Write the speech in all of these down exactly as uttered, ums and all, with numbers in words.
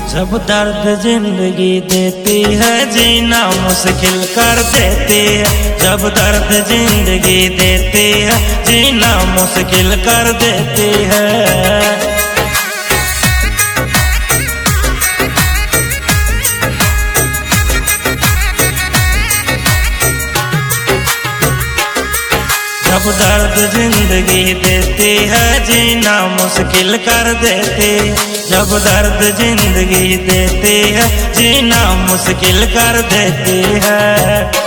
जब दर्द जिंदगी देती है जीना मुश्किल कर देती है। जब दर्द जिंदगी देती है जीना मुश्किल कर देती है। जब दर्द जिंदगी देती है जीना मुश्किल कर देती है। जब दर्द जिंदगी देती है जीना मुश्किल कर देती है।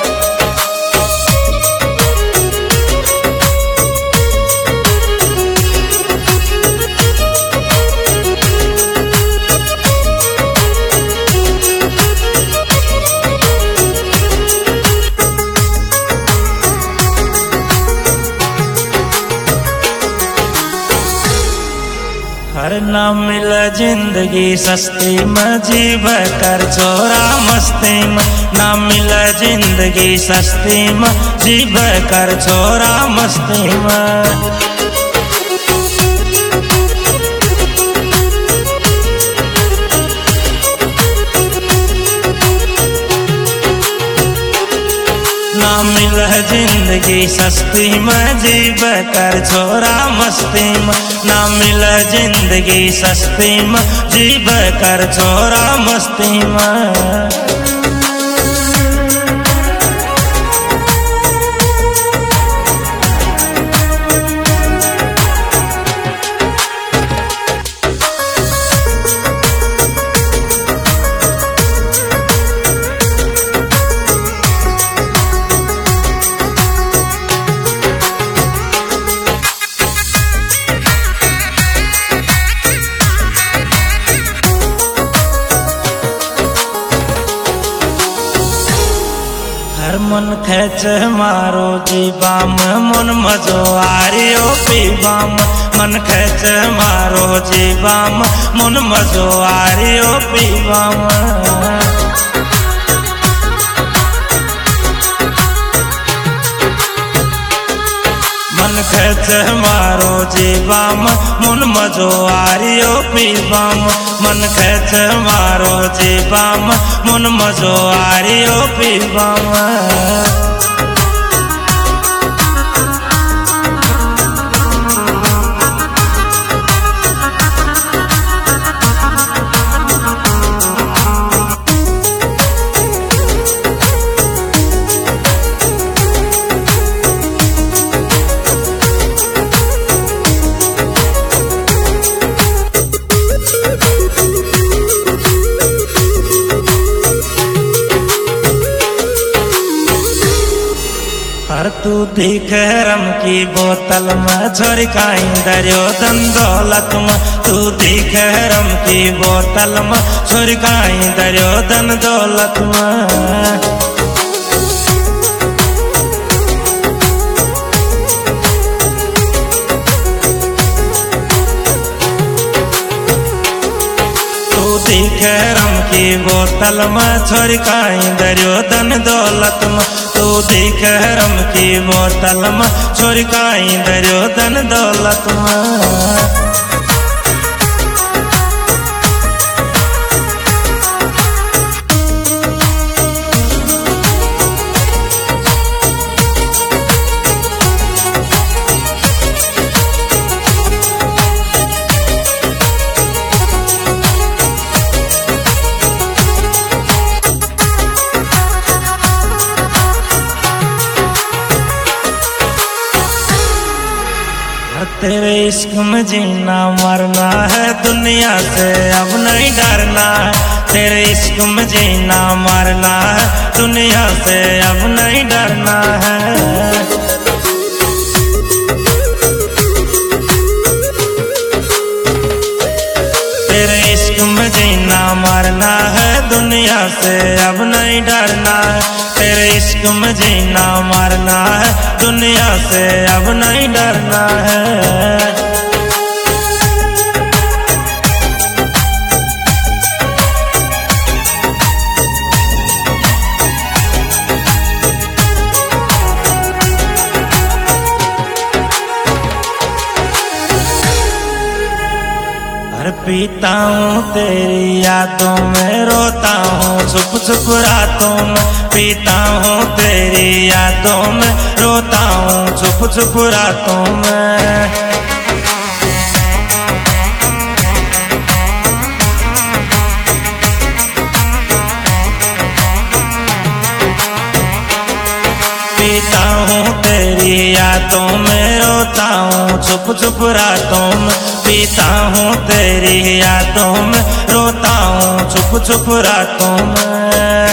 हर ना मिला जिंदगी सस्ती में जीव कर छोरा मस्ती में। ना मिला जिंदगी सस्ती में जीव कर छोरा मस्ती में। ना मिला जिंदगी सस्ती में जीव कर छोरा मस्ती में। ना मिला जिंदगी सस्ती में जीव कर छोरा मस्ती में। हर मन खेच मारो जीवाम मन मजो आरियो पीवाम। मन खेच मारो जीवाम मन मजो आरियो पीवाम। मन खेच मारो जीवाम मन मजो आरियो पीवाम। मन खेच मारो जीवाम मन मजो आरियो पीवाम। हर तू दिख रम की बोतल में झोरकाई दरियो धन दौलत में। तू दिख रम की बोतल में झोरकाई दरियो धन दौलत में। दिख रम की बोतल में झोरकाई दरियो धन दौलत में। तू दिख रम की बोतल में झोरकाई दरियो धन दौलत में। तेरे इश्क में जीना मरना है दुनिया से अब नहीं डरना है। तेरे इश्क में जीना मरना है दुनिया से अब नहीं डरना है। तेरे इश्क में जीना मरना है दुनिया से अब नहीं डरना है। तेरे इश्क में जीना मरना है दुनिया से अब नहीं डरना है। हर पीता हूँ तेरी यादों में, रोता हूँ छुप छुप रातों में। पीता हूँ तेरी यादों में, रोता हूँ छुप छुप रातों में। पीता हूँ तेरी यादों में, रोता हूँ छुप छुप रातों में। पीता हूँ तेरी यादों में, रोता हूँ छुप छुप रातों में।